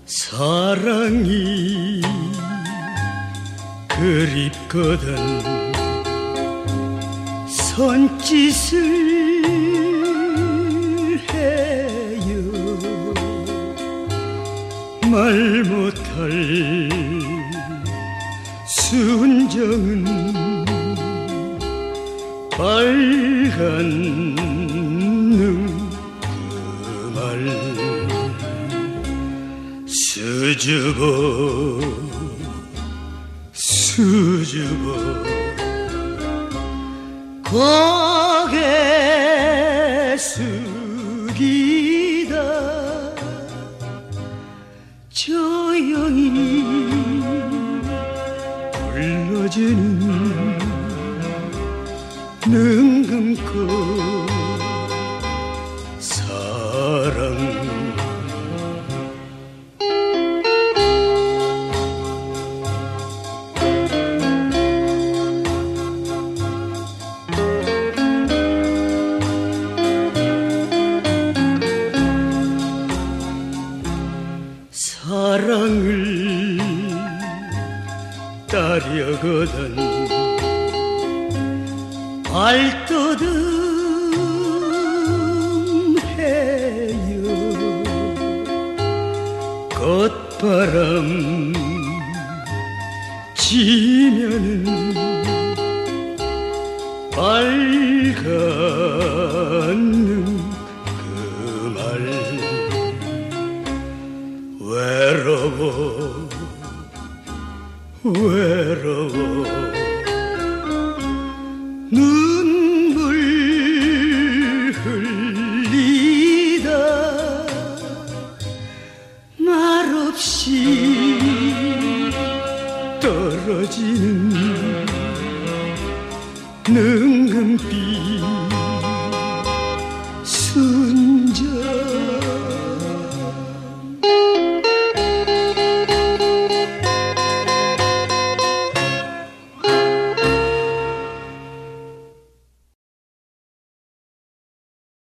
사랑이 그립거든 손짓을 해요. 말 못할 순정은 빨간 눈 그 말 수줍어 고개 숙이다 조용히 불러주는 눈 감고 사랑 사랑을 따려거든 발떠듬해요. 꽃바람 지면은 빨간 눈 그 말 외로워 눈물 흘리다 말없이 떨어지는 능금빛